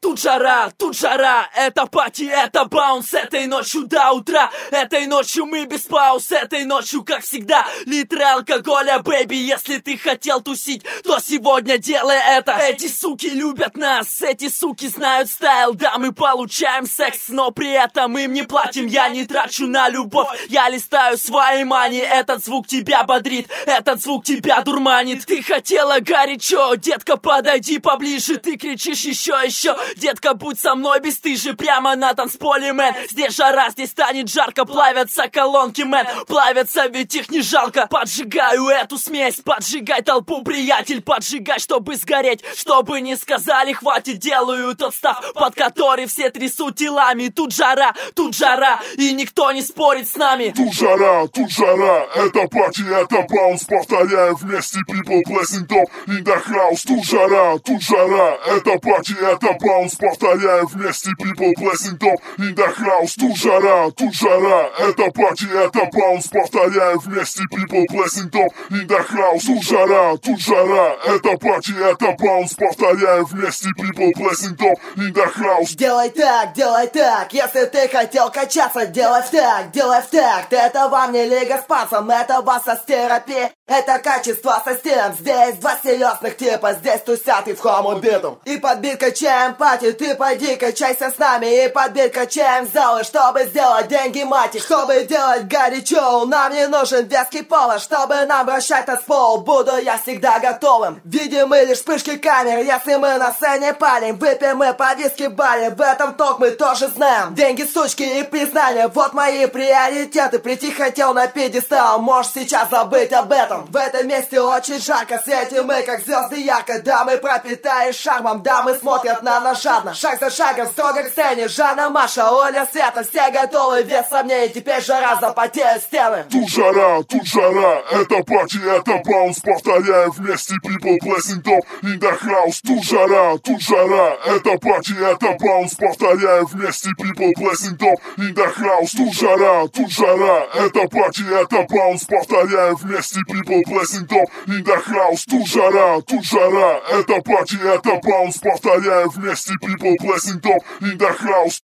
тут жара, это пати, это баунс. Этой ночью до утра, этой ночью мы без пауз. Этой ночью, как всегда, литры алкоголя, бэйби. Если ты хотел тусить, то сегодня делай это. Эти суки любят нас, эти суки знают стайл. Да, мы получаем секс, но при этом им не платим. Я не трачу на любовь, я листаю свои мани. Этот звук тебя бодрит, этот звук тебя дурманит. Ты хотела горячо, детка, подойди поближе. Ты кричишь еще, детка, будь со мной бесстыже. Прямо на танцполе, мэн. Здесь жара, здесь станет жарко. Плавятся колонки, мэн, плавятся, ведь их не жалко. Поджигаю эту смесь, поджигай толпу, приятель. Поджигай, чтобы сгореть, чтобы не сказали хватит. Делаю тот став, под который все трясут телами. Тут жара, и никто не спорит с нами. Тут жара, это пати, это баунс. Повторяем вместе, people blessing top in the house. Тут жара, это пати, это баунс. Повторяем вместе, people blessing top in the house. Тут жара, это пати, это баунс. Повторяем вместе, people blessing top in the house. Тут жара, это пати, это баунс. Повторяем вместе, people blessing top in the house. Делай так, если ты хотел качаться, делай в такт. Это вам не лига с пацом, это басстерапия. Это качество со стен. Здесь два серьезных типа, здесь тусят и в хом убитым. И под бит качаем пати, ты пойди качайся с нами. И под бит качаем залы, чтобы сделать деньги, мать. Чтобы делать горячо, нам не нужен веский повод. Чтобы нам вращать танцпол, буду я всегда готовым. Видим мы лишь вспышки камер, если мы на сцене палим. Выпьем мы по виски баре, в этом толк мы тоже знаем. Деньги, сучки и признание, вот мои приоритеты. Прийти хотел на пьедестал, можешь сейчас забыть об этом. В этом месте очень жарко, светим мы как звезды ярко. Дамы пропитаешь шармом, дамы смотрят на нас жадно. Шаг за шагом, строго к сцене, Жанна, Маша, Оля, Света. Все готовы, без сомнений, теперь жара, запотеют стены. Тут жара, это пати, это баунс. Повторяем вместе, people blessing top in the house. Тут жара, это пати, это баунс. Повторяем вместе, people blessing top in the house. Тут жара, это пати, это баунс. Повторяем вместе, people blessing top in the house. Тут жара, это пати, это баунс. Повторяем вместе, people blessing top in the house.